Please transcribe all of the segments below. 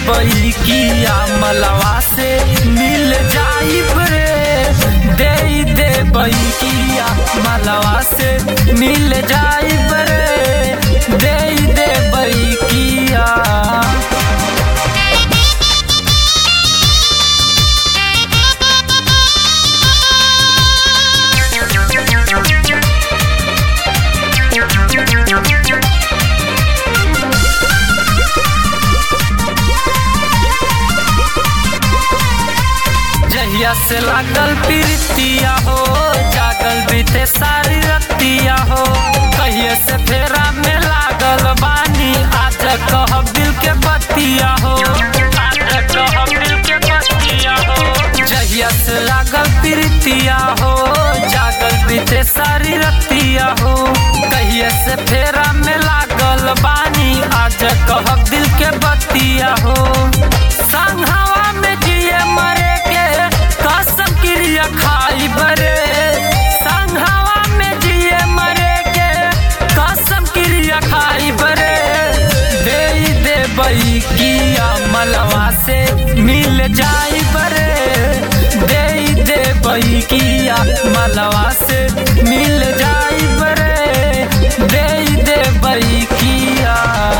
देबई किया मलवा से मिल जाइब रे। दे देबई किया मलवा से मिल जाइब रे। दे देबई किया। जहिया से लागल प्रीतिया हो, जागल बीते सारी रतिया हो। कहिए से फेरा में लागल बानी, आज कहब दिल के बतिया हो। आज कहब दिल के बतिया हो। जहिया से लागल प्रीतिया हो, जागल बीते सारी रतिया हो। कहिए से फेरा में लागल बानी, आज कहब दिल के बतिया हो। संघवा में जिए मरे के कसम क्रिया खाई बरे। संघवा में जिए मरे के कसम क्रिया खाई बरे। दे देबई किया मलवा से मिल जाई बरे। दे देबई किया मलवा से मिल जाई बरे। दे देबई किया।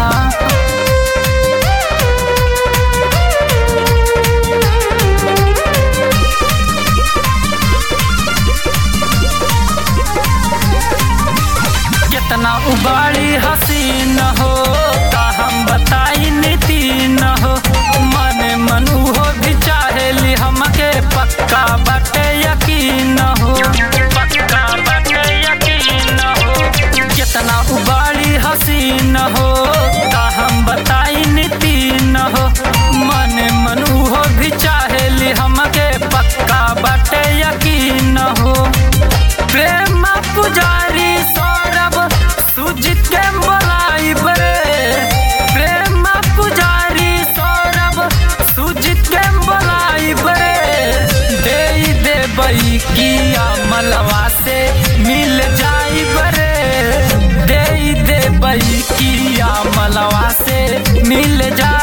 कितना उबाड़ी हसीन हो, का हम बताई नीतीन हो। मने मन हो भी चाहेली हमके, पक्का बाटे यकीन हो। पक्का बाटे यकीन हो। कितना उबाड़ी हसीन हो, का हम बताई नीतीन हो। मने मन हो भी चाहेली हमके, पक्का बाटे यकीन हो। प्रेम पुजारी सौरभ सुजित के बोलाई बरे। प्रेम पुजारी सौरभ सुजित के बोलाई बरे। दे देबई किया मलवा से मिल जाई बरे। दे देबई किया मलवा से मिल जाई।